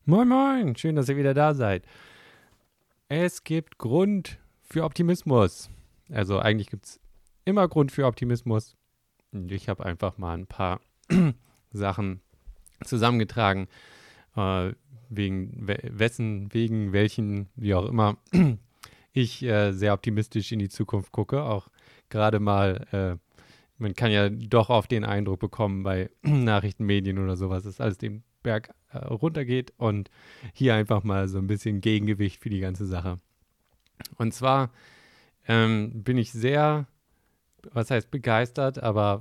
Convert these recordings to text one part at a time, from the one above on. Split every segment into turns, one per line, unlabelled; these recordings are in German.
Moin Moin, schön, dass ihr wieder da seid. Es gibt Grund für Optimismus. Also eigentlich gibt es immer Grund für Optimismus. Und ich habe einfach mal ein paar Sachen zusammengetragen, wegen welchen, wie auch immer, ich sehr optimistisch in die Zukunft gucke. Auch gerade mal, man kann ja doch oft den Eindruck bekommen bei Nachrichtenmedien oder sowas, dass alles den Berg runtergeht und hier einfach mal so ein bisschen Gegengewicht für die ganze Sache. Und zwar bin ich sehr, was heißt begeistert, aber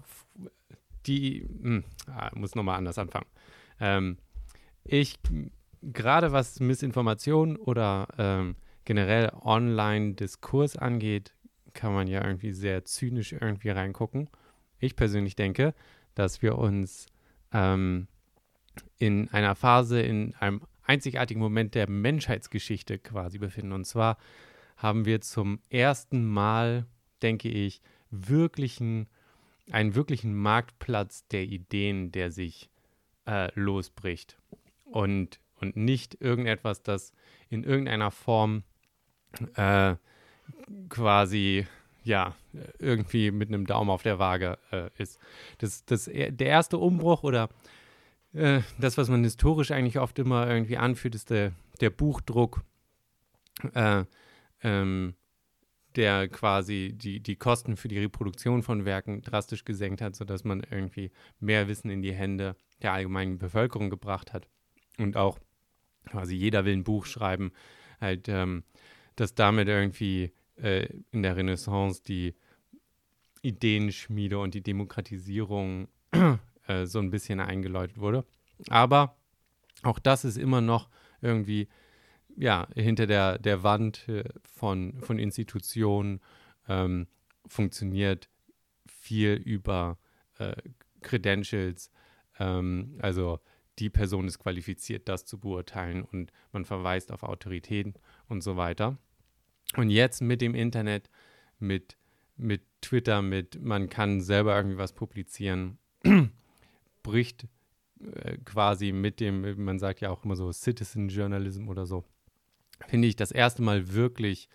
muss nochmal anders anfangen. Ähm, ich, gerade was Missinformation oder generell Online-Diskurs angeht, kann man ja irgendwie sehr zynisch irgendwie reingucken. Ich persönlich denke, dass wir uns in einer Phase, in einem einzigartigen Moment der Menschheitsgeschichte quasi befinden. Und zwar haben wir zum ersten Mal, denke ich, einen wirklichen Marktplatz der Ideen, der sich losbricht. Und nicht irgendetwas, das in irgendeiner Form äh, quasi, ja, irgendwie mit einem Daumen auf der Waage ist. Der erste Umbruch oder das, was man historisch eigentlich oft immer irgendwie anführt, ist der Buchdruck, äh, ähm, der quasi die Kosten für die Reproduktion von Werken drastisch gesenkt hat, sodass man irgendwie mehr Wissen in die Hände der allgemeinen Bevölkerung gebracht hat. Und auch quasi jeder will ein Buch schreiben, halt, dass damit irgendwie in der Renaissance die Ideenschmiede und die Demokratisierung so ein bisschen eingeläutet wurde. Aber auch das ist immer noch irgendwie ja, hinter der Wand von Institutionen funktioniert viel über Credentials. Also die Person ist qualifiziert, das zu beurteilen und man verweist auf Autoritäten und so weiter. Und jetzt mit dem Internet, mit Twitter, man kann selber irgendwie was publizieren, bricht quasi mit dem, man sagt ja auch immer so Citizen Journalism oder so, finde ich das erste Mal wirklich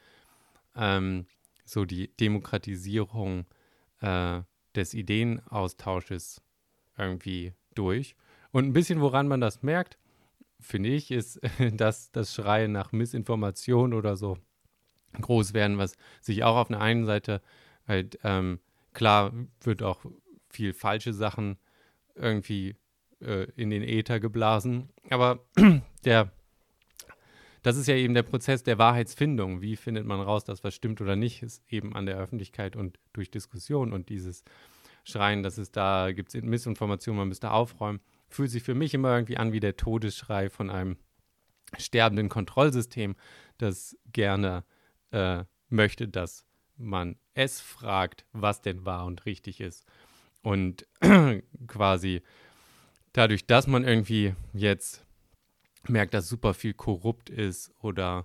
so die Demokratisierung des Ideenaustausches irgendwie durch. Und ein bisschen, woran man das merkt, finde ich, ist, dass das Schreien nach Missinformation oder so groß werden, was sich auch auf der einen Seite halt, klar wird auch viel falsche Sachen irgendwie in den Äther geblasen, aber der das ist ja eben der Prozess der Wahrheitsfindung. Wie findet man raus, dass was stimmt oder nicht, ist eben an der Öffentlichkeit und durch Diskussion und dieses Schreien, dass es da gibt es Missinformationen, man müsste aufräumen, fühlt sich für mich immer irgendwie an wie der Todesschrei von einem sterbenden Kontrollsystem, das gerne möchte, dass man es fragt, was denn wahr und richtig ist. Und quasi dadurch, dass man irgendwie jetzt merkt, dass super viel korrupt ist oder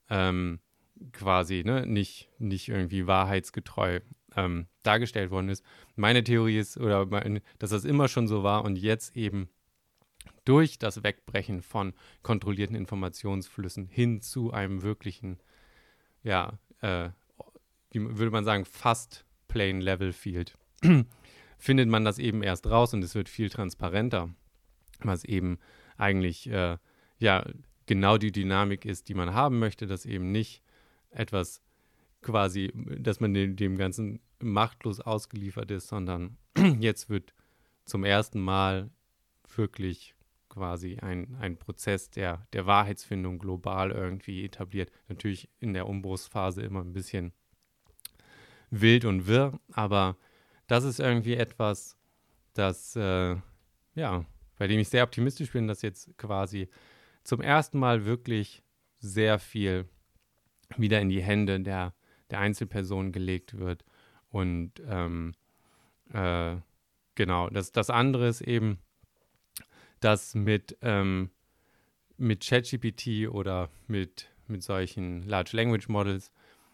quasi nicht irgendwie wahrheitsgetreu dargestellt worden ist. Meine Theorie ist, dass das immer schon so war und jetzt eben durch das Wegbrechen von kontrollierten Informationsflüssen hin zu einem wirklichen, ja, wie würde man sagen, fast plain level field, findet man das eben erst raus und es wird viel transparenter, was eben eigentlich ja, genau die Dynamik ist, die man haben möchte, dass eben nicht etwas quasi, dass man dem Ganzen machtlos ausgeliefert ist, sondern jetzt wird zum ersten Mal wirklich quasi ein Prozess der Wahrheitsfindung global irgendwie etabliert. Natürlich in der Umbruchsphase immer ein bisschen wild und wirr, aber das ist irgendwie etwas, das, ja, bei dem ich sehr optimistisch bin, dass jetzt quasi zum ersten Mal wirklich sehr viel wieder in die Hände der Einzelperson gelegt wird. Und genau, das andere ist eben, dass mit ChatGPT oder mit solchen Large Language Models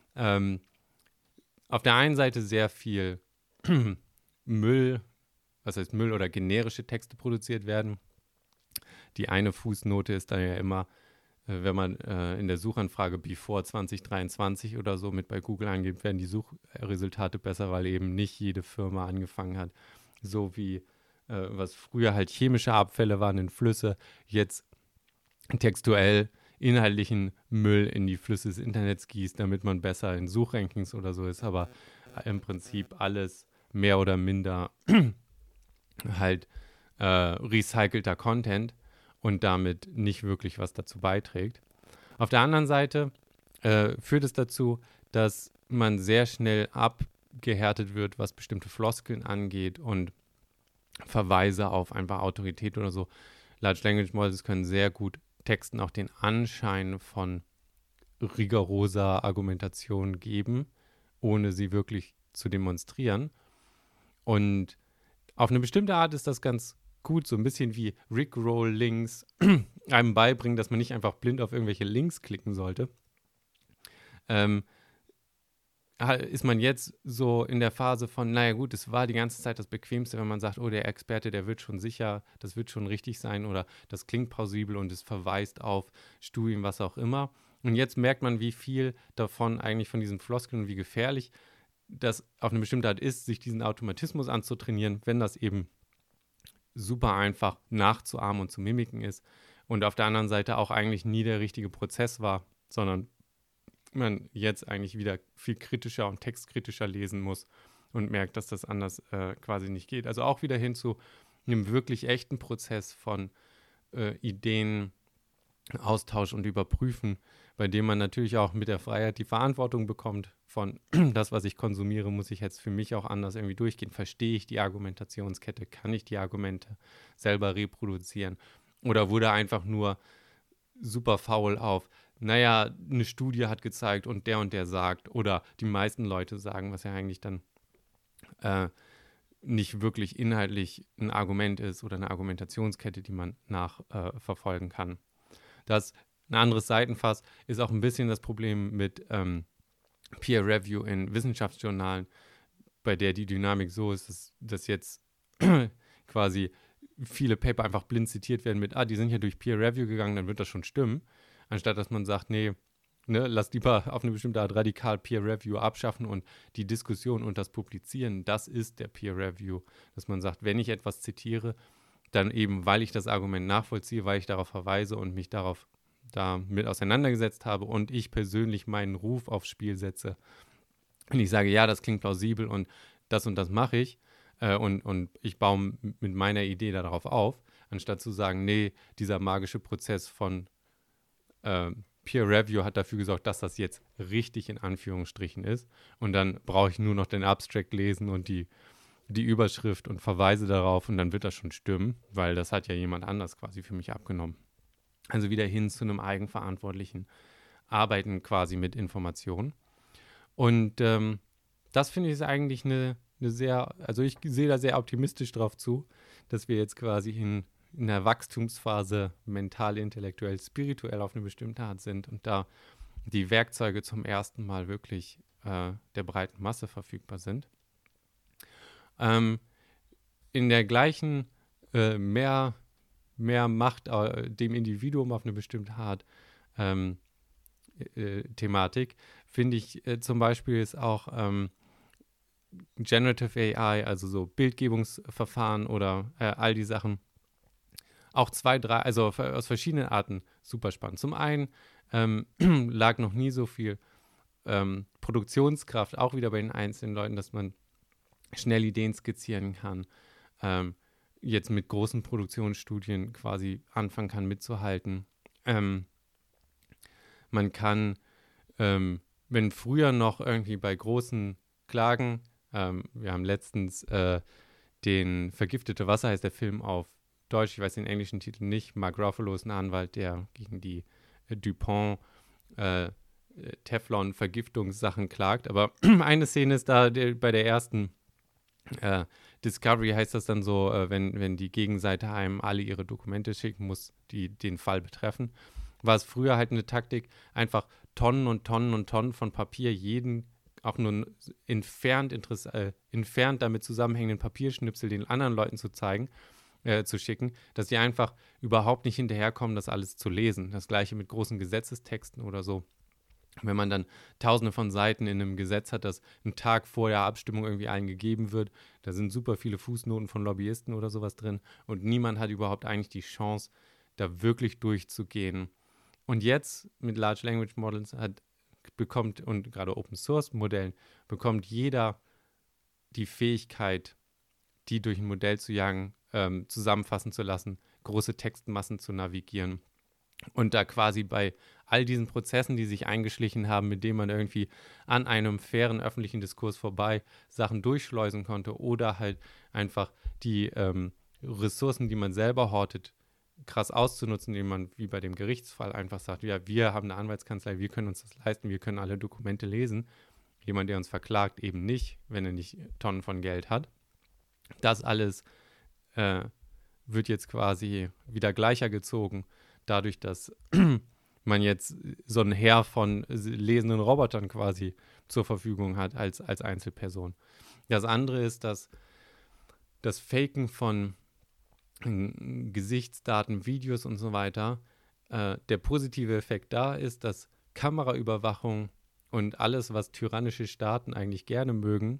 auf der einen Seite sehr viel Müll, was heißt Müll oder generische Texte produziert werden, die eine Fußnote ist dann ja immer, wenn man in der Suchanfrage Before 2023 oder so mit bei Google angibt, werden die Suchresultate besser, weil eben nicht jede Firma angefangen hat, so wie was früher halt chemische Abfälle waren in Flüsse, jetzt textuell inhaltlichen Müll in die Flüsse des Internets gießt, damit man besser in Suchrankings oder so ist, aber im Prinzip alles mehr oder minder halt recycelter Content und damit nicht wirklich was dazu beiträgt. Auf der anderen Seite führt es dazu, dass man sehr schnell abgehärtet wird, was bestimmte Floskeln angeht und Verweise auf einfach Autorität oder so. Large Language Models können sehr gut Texten auch den Anschein von rigoroser Argumentation geben, ohne sie wirklich zu demonstrieren. Und auf eine bestimmte Art ist das ganz gut, so ein bisschen wie Rickroll-Links einem beibringen, dass man nicht einfach blind auf irgendwelche Links klicken sollte. Ist man jetzt so in der Phase von, naja gut, es war die ganze Zeit das Bequemste, wenn man sagt, oh, der Experte, der wird schon sicher, das wird schon richtig sein oder das klingt plausibel und es verweist auf Studien, was auch immer. Und jetzt merkt man, wie viel davon eigentlich von diesen Floskeln und wie gefährlich das auf eine bestimmte Art ist, sich diesen Automatismus anzutrainieren, wenn das eben super einfach nachzuahmen und zu mimiken ist und auf der anderen Seite auch eigentlich nie der richtige Prozess war, sondern man jetzt eigentlich wieder viel kritischer und textkritischer lesen muss und merkt, dass das anders quasi nicht geht. Also auch wieder hin zu einem wirklich echten Prozess von Ideenaustausch und Überprüfen, bei dem man natürlich auch mit der Freiheit die Verantwortung bekommt von das, was ich konsumiere, muss ich jetzt für mich auch anders irgendwie durchgehen. Verstehe ich die Argumentationskette? Kann ich die Argumente selber reproduzieren? Oder wurde einfach nur super faul auf, naja, eine Studie hat gezeigt und der sagt, oder die meisten Leute sagen, was ja eigentlich dann nicht wirklich inhaltlich ein Argument ist oder eine Argumentationskette, die man nachverfolgen kann. Das ein anderes Seitenfass ist auch ein bisschen das Problem mit Peer Review in Wissenschaftsjournalen, bei der die Dynamik so ist, dass jetzt quasi viele Paper einfach blind zitiert werden mit, die sind ja durch Peer Review gegangen, dann wird das schon stimmen. Anstatt dass man sagt, nee, lass lieber auf eine bestimmte Art radikal Peer Review abschaffen und die Diskussion und das Publizieren, das ist der Peer Review. Dass man sagt, wenn ich etwas zitiere, dann eben, weil ich das Argument nachvollziehe, weil ich darauf verweise und mich damit auseinandergesetzt habe und ich persönlich meinen Ruf aufs Spiel setze. Und ich sage, ja, das klingt plausibel und das mache ich und ich baue mit meiner Idee darauf auf, anstatt zu sagen, nee, dieser magische Prozess von Peer Review hat dafür gesorgt, dass das jetzt richtig in Anführungsstrichen ist. Und dann brauche ich nur noch den Abstract lesen und die Überschrift und verweise darauf und dann wird das schon stimmen, weil das hat ja jemand anders quasi für mich abgenommen. Also wieder hin zu einem eigenverantwortlichen Arbeiten quasi mit Informationen. Und das finde ich ist eigentlich eine sehr, also ich sehe da sehr optimistisch drauf zu, dass wir jetzt quasi in der Wachstumsphase mental, intellektuell, spirituell auf eine bestimmte Art sind und da die Werkzeuge zum ersten Mal wirklich der breiten Masse verfügbar sind. In der gleichen mehr Macht dem Individuum auf eine bestimmte Art Thematik, finde ich zum Beispiel ist auch Generative AI, also so Bildgebungsverfahren oder all die Sachen, auch 2, 3, also aus verschiedenen Arten super spannend. Zum einen lag noch nie so viel Produktionskraft, auch wieder bei den einzelnen Leuten, dass man schnell Ideen skizzieren kann, jetzt mit großen Produktionsstudien quasi anfangen kann mitzuhalten. Man kann, wenn früher noch irgendwie bei großen Klagen, wir haben letztens den Vergiftete Wasser heißt der Film auf Deutsch, ich weiß den englischen Titel nicht. Mark Ruffalo ist ein Anwalt, der gegen die DuPont Teflon-Vergiftungssachen klagt. Aber eine Szene ist da bei der ersten Discovery heißt das dann so, wenn die Gegenseite einem alle ihre Dokumente schicken muss, die den Fall betreffen. War es früher halt eine Taktik, einfach Tonnen und Tonnen und Tonnen von Papier, jeden auch nur entfernt damit zusammenhängenden Papierschnipsel den anderen Leuten zu zeigen zu schicken, dass die einfach überhaupt nicht hinterherkommen, das alles zu lesen. Das gleiche mit großen Gesetzestexten oder so. Wenn man dann tausende von Seiten in einem Gesetz hat, das einen Tag vor der Abstimmung irgendwie eingegeben wird, da sind super viele Fußnoten von Lobbyisten oder sowas drin und niemand hat überhaupt eigentlich die Chance, da wirklich durchzugehen. Und jetzt mit Large Language Models bekommt, und gerade Open Source Modellen, bekommt jeder die Fähigkeit, die durch ein Modell zu jagen, zusammenfassen zu lassen, große Textmassen zu navigieren. Und da quasi bei all diesen Prozessen, die sich eingeschlichen haben, mit denen man irgendwie an einem fairen öffentlichen Diskurs vorbei Sachen durchschleusen konnte oder halt einfach die Ressourcen, die man selber hortet, krass auszunutzen, indem man wie bei dem Gerichtsfall einfach sagt, ja, wir haben eine Anwaltskanzlei, wir können uns das leisten, wir können alle Dokumente lesen. Jemand, der uns verklagt, eben nicht, wenn er nicht Tonnen von Geld hat. Das alles wird jetzt quasi wieder gleicher gezogen, dadurch, dass man jetzt so ein Heer von lesenden Robotern quasi zur Verfügung hat als Einzelperson. Das andere ist, dass das Faken von Gesichtsdaten, Videos und so weiter, der positive Effekt da ist, dass Kameraüberwachung und alles, was tyrannische Staaten eigentlich gerne mögen,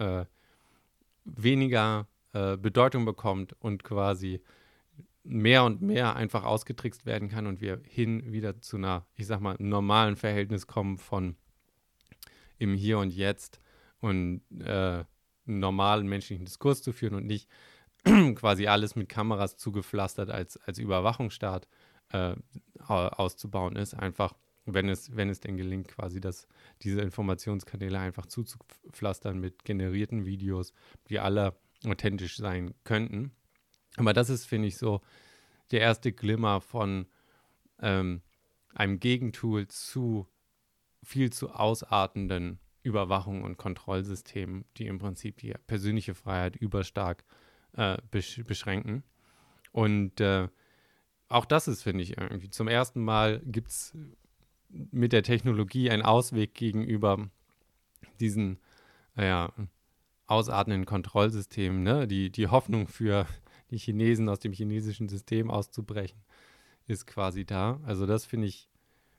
weniger Bedeutung bekommt und quasi mehr und mehr einfach ausgetrickst werden kann und wir wieder zu einer, ich sag mal, normalen Verhältnis kommen von im Hier und Jetzt und einen normalen menschlichen Diskurs zu führen und nicht quasi alles mit Kameras zugepflastert als Überwachungsstaat auszubauen ist. Einfach, wenn es denn gelingt, quasi diese Informationskanäle einfach zuzupflastern mit generierten Videos, die alle authentisch sein könnten. Aber das ist, finde ich, so der erste Glimmer von einem Gegentool zu viel zu ausartenden Überwachung- und Kontrollsystemen, die im Prinzip die persönliche Freiheit überstark beschränken. Und auch das ist, finde ich, irgendwie zum ersten Mal gibt es mit der Technologie einen Ausweg gegenüber diesen ausartenden Kontrollsystemen, ne? Die Hoffnung für die Chinesen aus dem chinesischen System auszubrechen, ist quasi da. Also das finde ich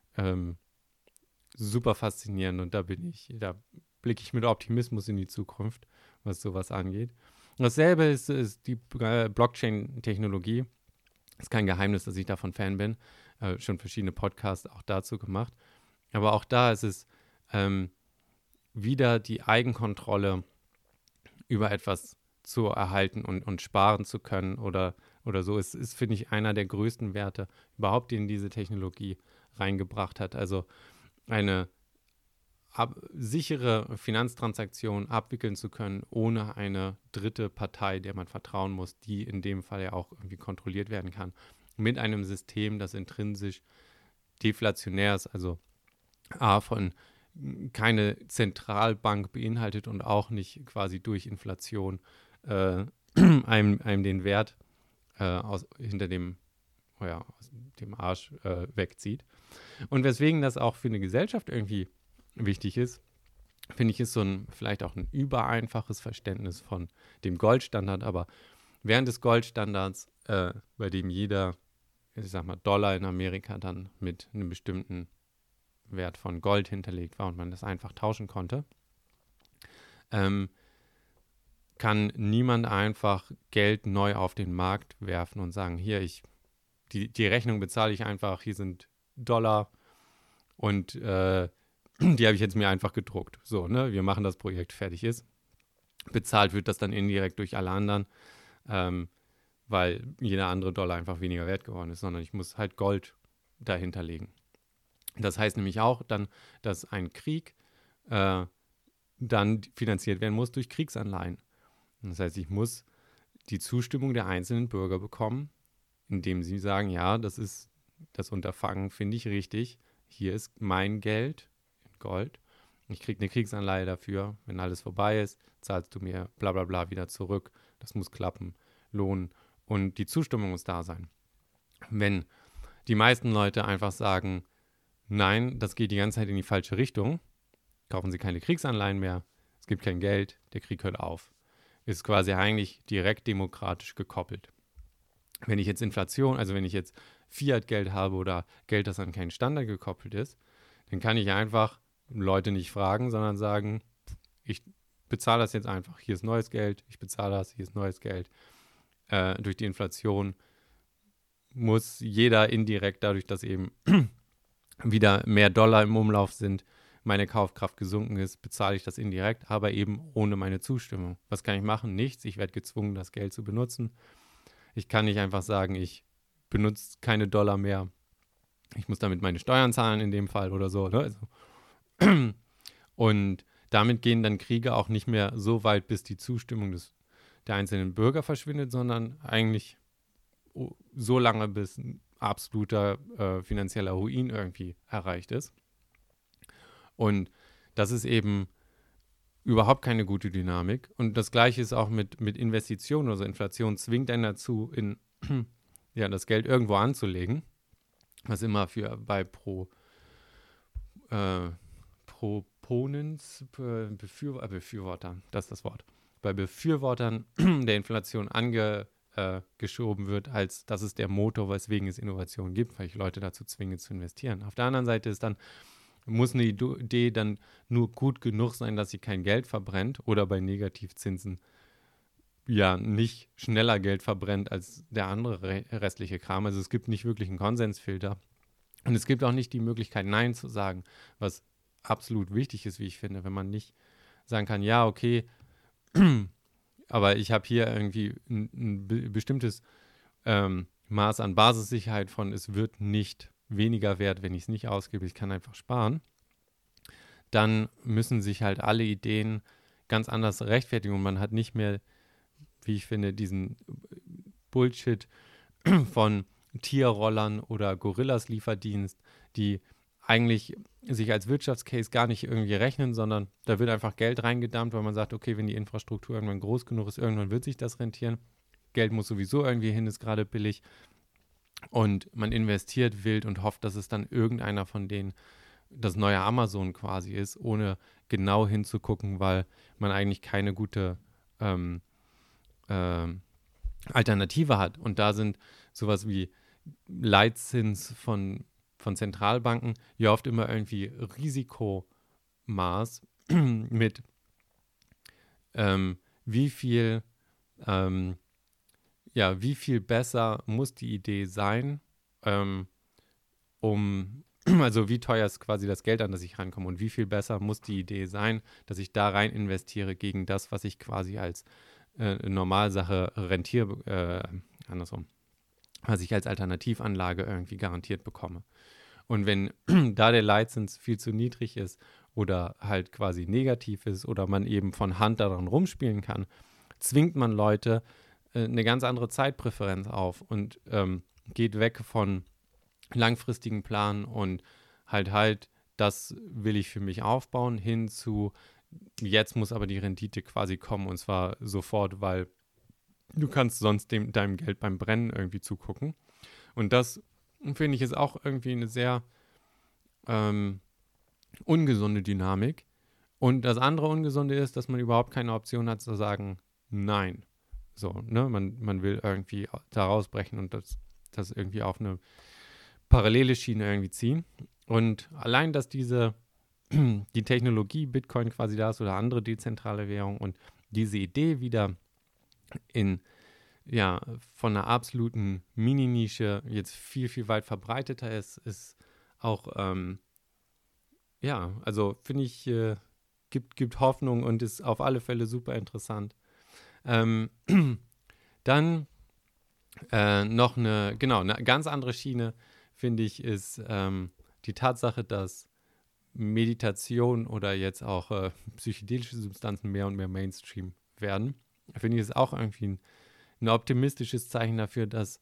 super faszinierend und da blicke ich mit Optimismus in die Zukunft, was sowas angeht. Dasselbe ist die Blockchain-Technologie. Ist kein Geheimnis, dass ich davon Fan bin. Schon verschiedene Podcasts auch dazu gemacht. Aber auch da ist es wieder die Eigenkontrolle über etwas zu erhalten und sparen zu können oder so. Es ist, finde ich, einer der größten Werte überhaupt, den diese Technologie reingebracht hat. Also eine sichere Finanztransaktion abwickeln zu können, ohne eine dritte Partei, der man vertrauen muss, die in dem Fall ja auch irgendwie kontrolliert werden kann, mit einem System, das intrinsisch deflationär ist, also von keine Zentralbank beinhaltet und auch nicht quasi durch Inflation einem den Wert hinter dem Arsch wegzieht. Und weswegen das auch für eine Gesellschaft irgendwie wichtig ist, finde ich, ist vielleicht auch ein übereinfaches Verständnis von dem Goldstandard, aber während des Goldstandards, bei dem jeder, ich sag mal, Dollar in Amerika dann mit einem bestimmten Wert von Gold hinterlegt war und man das einfach tauschen konnte, kann niemand einfach Geld neu auf den Markt werfen und sagen, hier, die Rechnung bezahle ich einfach, hier sind Dollar und die habe ich jetzt mir einfach gedruckt. So, ne, wir machen das Projekt, fertig ist. Bezahlt wird das dann indirekt durch alle anderen, weil jeder andere Dollar einfach weniger wert geworden ist, sondern ich muss halt Gold dahinter legen. Das heißt nämlich auch dann, dass ein Krieg dann finanziert werden muss durch Kriegsanleihen. Das heißt, ich muss die Zustimmung der einzelnen Bürger bekommen, indem sie sagen, ja, das Unterfangen finde ich richtig. Hier ist mein Geld in Gold. Ich kriege eine Kriegsanleihe dafür. Wenn alles vorbei ist, zahlst du mir bla bla bla wieder zurück. Das muss klappen, lohnen. Und die Zustimmung muss da sein. Wenn die meisten Leute einfach sagen, nein, das geht die ganze Zeit in die falsche Richtung, kaufen sie keine Kriegsanleihen mehr, es gibt kein Geld, der Krieg hört auf. Ist quasi eigentlich direkt demokratisch gekoppelt. wenn ich jetzt Inflation, also wenn ich jetzt Fiat-Geld habe oder Geld, das an keinen Standard gekoppelt ist, dann kann ich einfach Leute nicht fragen, sondern sagen, ich bezahle das jetzt einfach. Hier ist neues Geld, ich bezahle das, hier ist neues Geld. Durch die Inflation muss jeder indirekt, dadurch, dass eben wieder mehr Dollar im Umlauf sind, meine Kaufkraft gesunken ist, bezahle ich das indirekt, aber eben ohne meine Zustimmung. Was kann ich machen? Nichts. Ich werde gezwungen, das Geld zu benutzen. Ich kann nicht einfach sagen, ich benutze keine Dollar mehr. Ich muss damit meine Steuern zahlen in dem Fall oder so. Ne? Also und damit gehen dann Kriege auch nicht mehr so weit, bis die Zustimmung der einzelnen Bürger verschwindet, sondern eigentlich so lange, bis ein absoluter finanzieller Ruin irgendwie erreicht ist. Und das ist eben überhaupt keine gute Dynamik. Und das Gleiche ist auch mit Investitionen. Also Inflation zwingt einen dazu, das Geld irgendwo anzulegen, was immer bei Proponents, Befürwortern, das ist das Wort, bei Befürwortern der Inflation angeschoben wird, als das ist der Motor, weswegen es Innovation gibt, weil ich Leute dazu zwinge zu investieren. Auf der anderen Seite muss eine Idee dann nur gut genug sein, dass sie kein Geld verbrennt oder bei Negativzinsen ja nicht schneller Geld verbrennt als der andere restliche Kram. Also es gibt nicht wirklich einen Konsensfilter. Und es gibt auch nicht die Möglichkeit, Nein zu sagen, was absolut wichtig ist, wie ich finde, wenn man nicht sagen kann, ja, okay, aber ich habe hier irgendwie ein bestimmtes Maß an Basissicherheit von, es wird nicht weniger wert, wenn ich es nicht ausgebe, ich kann einfach sparen, dann müssen sich halt alle Ideen ganz anders rechtfertigen und man hat nicht mehr, wie ich finde, diesen Bullshit von Tierrollern oder Gorillas-Lieferdienst, die eigentlich sich als Wirtschaftscase gar nicht irgendwie rechnen, sondern da wird einfach Geld reingedammt, weil man sagt, okay, wenn die Infrastruktur irgendwann groß genug ist, irgendwann wird sich das rentieren. Geld muss sowieso irgendwie hin, ist gerade billig. Und man investiert wild und hofft, dass es dann irgendeiner von denen das neue Amazon quasi ist, ohne genau hinzugucken, weil man eigentlich keine gute Alternative hat. Und da sind sowas wie Leitzins von Zentralbanken ja oft immer irgendwie Risikomaß mit wie viel besser muss die Idee sein, also wie teuer ist quasi das Geld, an das ich rankomme und wie viel besser muss die Idee sein, dass ich da rein investiere gegen das, was ich quasi als Normalsache was ich als Alternativanlage irgendwie garantiert bekomme. Und wenn da der Leitzins viel zu niedrig ist oder halt quasi negativ ist oder man eben von Hand daran rumspielen kann, zwingt man Leute eine ganz andere Zeitpräferenz auf und geht weg von langfristigen Planen und halt, das will ich für mich aufbauen, hin zu, jetzt muss aber die Rendite quasi kommen und zwar sofort, weil du kannst sonst deinem Geld beim Brennen irgendwie zugucken. Und das, finde ich, ist auch irgendwie eine sehr ungesunde Dynamik. Und das andere Ungesunde ist, dass man überhaupt keine Option hat zu sagen, nein. So, ne, man will irgendwie da rausbrechen und das irgendwie auf eine parallele Schiene irgendwie ziehen. Und allein, dass die Technologie Bitcoin quasi da ist oder andere dezentrale Währungen und diese Idee wieder von einer absoluten Mini-Nische jetzt viel, viel weit verbreiteter ist auch, also finde ich, gibt Hoffnung und ist auf alle Fälle super interessant. Dann noch eine ganz andere Schiene, finde ich, ist die Tatsache, dass Meditation oder jetzt auch psychedelische Substanzen mehr und mehr Mainstream werden. Finde ich, ist auch irgendwie ein optimistisches Zeichen dafür, dass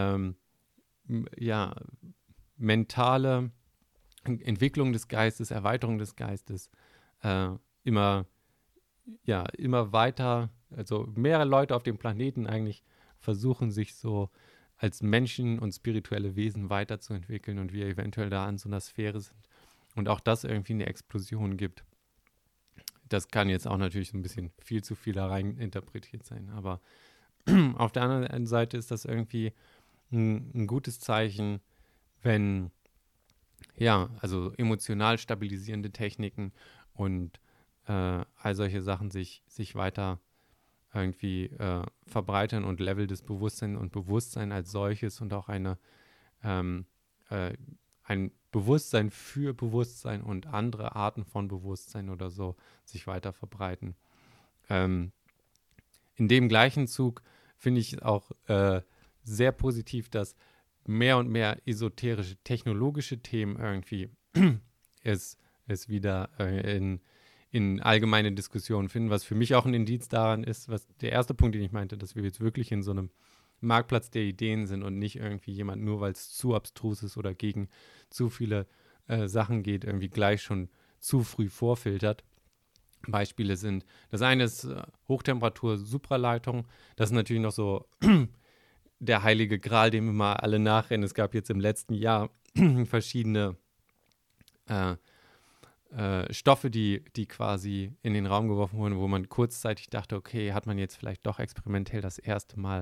mentale Entwicklung des Geistes, Erweiterung des Geistes immer weiter, also mehrere Leute auf dem Planeten eigentlich versuchen, sich so als Menschen und spirituelle Wesen weiterzuentwickeln und wir eventuell da an so einer Sphäre sind und auch das irgendwie eine Explosion gibt. Das kann jetzt auch natürlich so ein bisschen viel zu viel da rein interpretiert sein, aber auf der anderen Seite ist das irgendwie ein gutes Zeichen, wenn, ja, also emotional stabilisierende Techniken und all solche Sachen sich weiter irgendwie verbreitern und Level des Bewusstseins und Bewusstsein als solches und auch ähm, ein Bewusstsein für Bewusstsein und andere Arten von Bewusstsein oder so sich weiter verbreiten. Ähm, in dem gleichen Zug finde ich auch sehr positiv, dass mehr und mehr esoterische, technologische Themen irgendwie es wieder in allgemeine Diskussionen finden, was für mich auch ein Indiz daran ist, was der erste Punkt, den ich meinte, dass wir jetzt wirklich in so einem Marktplatz der Ideen sind und nicht irgendwie jemand, nur weil es zu abstrus ist oder gegen zu viele Sachen geht, irgendwie gleich schon zu früh vorfiltert. Beispiele sind, das eine ist Hochtemperatur-Supraleitung, das ist natürlich noch so der heilige Gral, dem immer alle nachrennen. Es gab jetzt im letzten Jahr verschiedene Stoffe, die quasi in den Raum geworfen wurden, wo man kurzzeitig dachte, okay, hat man jetzt vielleicht doch experimentell das erste Mal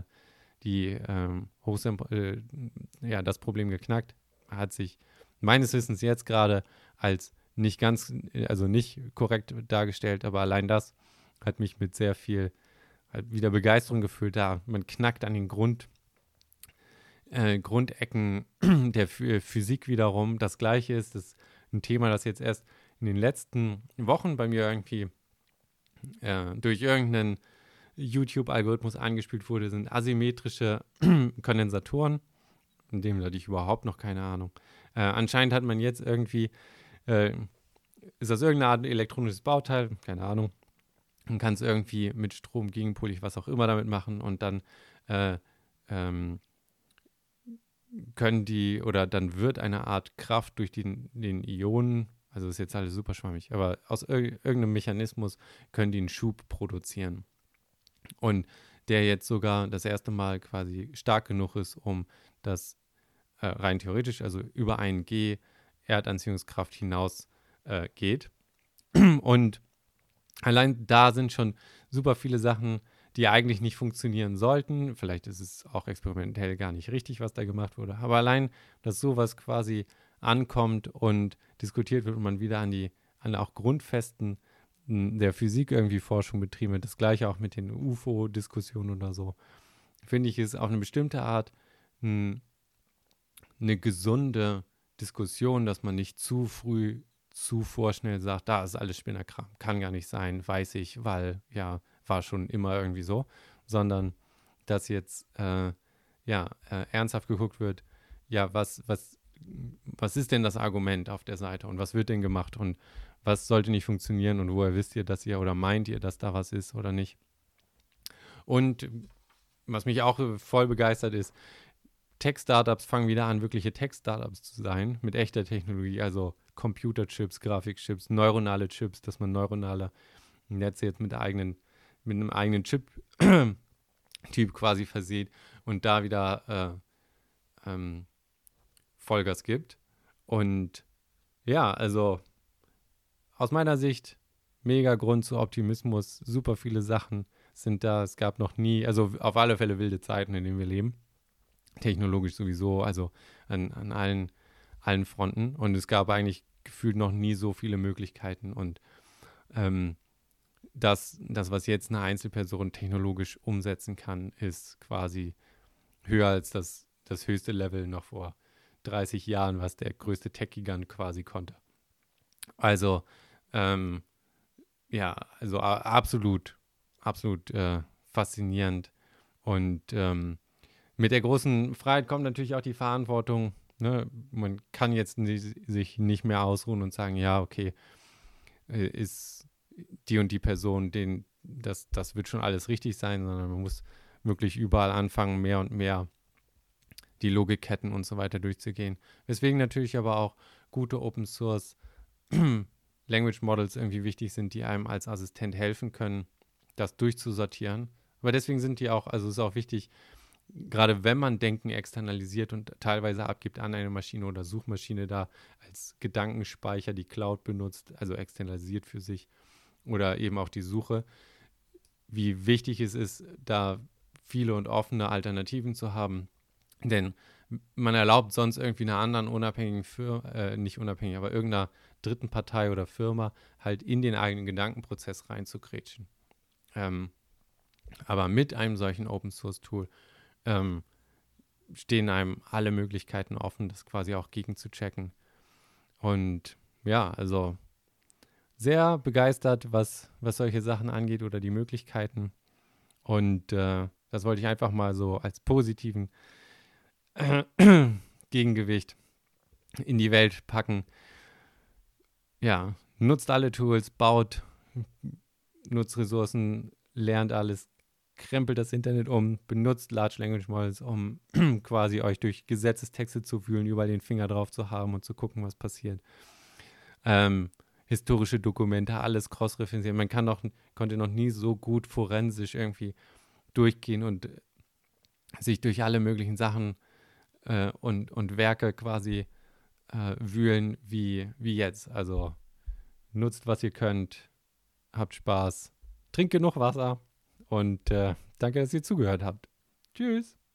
das Problem geknackt. Hat sich meines Wissens jetzt gerade als nicht ganz, also nicht korrekt dargestellt, aber allein das hat mich mit sehr viel wieder Begeisterung gefüllt. Da man knackt an den Grundecken der Physik wiederum. Das Gleiche ist ein Thema, das jetzt erst in den letzten Wochen bei mir irgendwie durch irgendeinen YouTube-Algorithmus eingespielt wurde, sind asymmetrische Kondensatoren, in dem hatte ich überhaupt noch keine Ahnung. Anscheinend hat man jetzt irgendwie, ist das irgendeine Art elektronisches Bauteil, keine Ahnung, man kann es irgendwie mit Strom, gegenpolig, was auch immer damit machen und dann dann wird eine Art Kraft durch den Ionen, also ist jetzt alles super schwammig, aber aus irgendeinem Mechanismus können die einen Schub produzieren. Und der jetzt sogar das erste Mal quasi stark genug ist, um das rein theoretisch, also über 1G Erdanziehungskraft hinaus geht. Und allein da sind schon super viele Sachen, die eigentlich nicht funktionieren sollten. Vielleicht ist es auch experimentell gar nicht richtig, was da gemacht wurde. Aber allein, dass sowas quasi ankommt und diskutiert wird und man wieder an auch Grundfesten der Physik irgendwie Forschung betrieben wird, das gleiche auch mit den UFO-Diskussionen oder so, finde ich, ist auf eine bestimmte Art eine gesunde Diskussion, dass man nicht zu früh, zu vorschnell sagt, da ist alles Spinnerkram, kann gar nicht sein, weiß ich, weil, ja, war schon immer irgendwie so, sondern dass jetzt, ernsthaft geguckt wird, ja, was ist denn das Argument auf der Seite und was wird denn gemacht und was sollte nicht funktionieren und woher wisst ihr, dass ihr oder meint ihr, dass da was ist oder nicht. Und was mich auch voll begeistert ist, Tech-Startups fangen wieder an, wirkliche Tech-Startups zu sein, mit echter Technologie, also Computerchips, Grafikchips, neuronale Chips, dass man neuronale Netze jetzt mit einem eigenen Chip-Typ quasi versieht und da wieder Vollgas gibt. Und ja, also aus meiner Sicht mega Grund zu Optimismus, super viele Sachen sind da. Es gab noch nie, also auf alle Fälle wilde Zeiten, in denen wir leben. Technologisch sowieso, also an allen Fronten. Und es gab eigentlich gefühlt noch nie so viele Möglichkeiten. Und das, was jetzt eine Einzelperson technologisch umsetzen kann, ist quasi höher als das höchste Level noch vor 30 Jahren, was der größte Tech-Gigant quasi konnte. Also, also absolut faszinierend. Und mit der großen Freiheit kommt natürlich auch die Verantwortung. Ne? Man kann jetzt sich nicht mehr ausruhen und sagen, ja, okay, ist die und die Person, das wird schon alles richtig sein, sondern man muss wirklich überall anfangen, mehr und mehr die Logikketten und so weiter durchzugehen. Weswegen natürlich aber auch gute Open Source Language Models irgendwie wichtig sind, die einem als Assistent helfen können, das durchzusortieren. Aber deswegen sind die auch, also ist auch wichtig, gerade wenn man Denken externalisiert und teilweise abgibt an eine Maschine oder Suchmaschine da als Gedankenspeicher die Cloud benutzt, also externalisiert für sich oder eben auch die Suche, wie wichtig es ist, da viele und offene Alternativen zu haben. Denn man erlaubt sonst irgendwie einer anderen unabhängigen Firma, nicht unabhängig, aber irgendeiner dritten Partei oder Firma halt in den eigenen Gedankenprozess reinzugrätschen. Aber mit einem solchen Open-Source-Tool stehen einem alle Möglichkeiten offen, das quasi auch gegen zu checken. Und ja, also sehr begeistert, was solche Sachen angeht oder die Möglichkeiten. Und das wollte ich einfach mal so als positiven Gegengewicht in die Welt packen. Ja, nutzt alle Tools, nutzt Ressourcen, lernt alles, krempelt das Internet um, benutzt Large Language Models, um quasi euch durch Gesetzestexte zu fühlen, überall den Finger drauf zu haben und zu gucken, was passiert. Historische Dokumente, alles cross-referenzieren. Man konnte noch nie so gut forensisch irgendwie durchgehen und sich durch alle möglichen Sachen und Werke quasi wühlen wie jetzt. Also nutzt, was ihr könnt, habt Spaß, trinkt genug Wasser und danke, dass ihr zugehört habt. Tschüss.